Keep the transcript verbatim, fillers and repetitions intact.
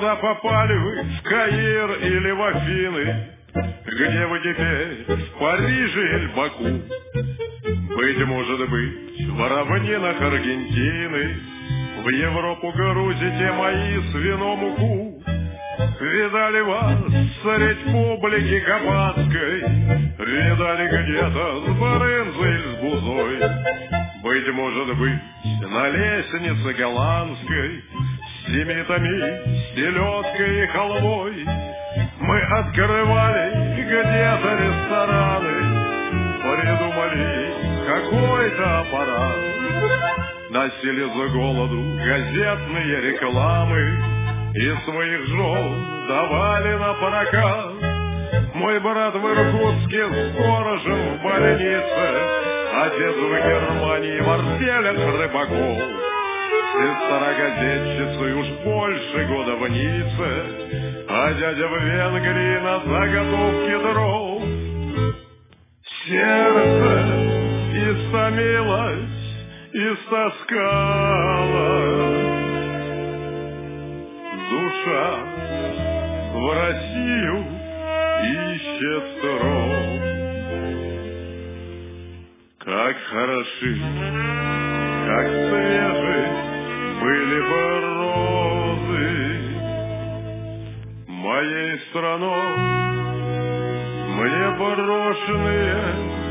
Куда попали вы, в Каир или в Афины? Где вы теперь, в Париже или в Баку? Быть может быть, в равнинах Аргентины в Европу грузите мои свино муку. Видали вас средь публики кабацкой, видали где-то с барынзой или с бузой. Быть может быть, на лестнице голландской с семитами, селедкой и халвой мы открывали где-то рестораны, придумали какой-то аппарат, носили за голоду газетные рекламы и своих жен давали на прокат. Мой брат в Иркутске сторожем в больнице, отец в Германии в артелях рыбаков, сестра газетчицей уж больше года в Ницце, а дядя в Венгрии на заготовке дров. Сердце истомилось, истоскалось, душа в Россию ищет срок. Как хороши, как свежи были бы розы моей страной, мне брошенные